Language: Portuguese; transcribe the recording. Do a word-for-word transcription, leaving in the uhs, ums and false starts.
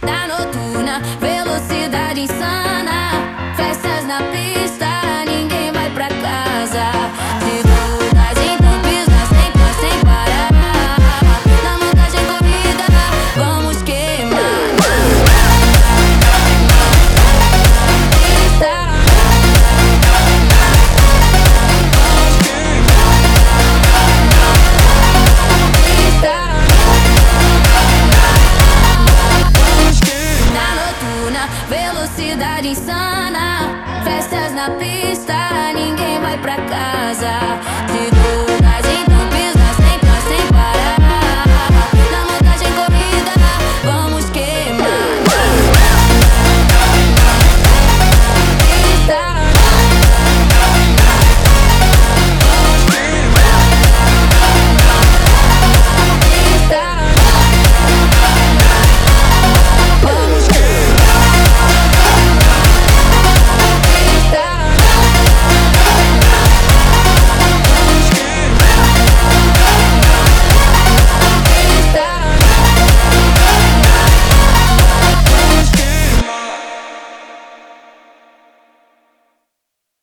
Da noturna, velocidade insana. Festas na pista, ninguém vai pra casa. Se todas então pisa sem parar, sem parar. Na montagem corrida, vamos queimar. Pista. Velocidade insana, festas na pista, ninguém vai pra casa.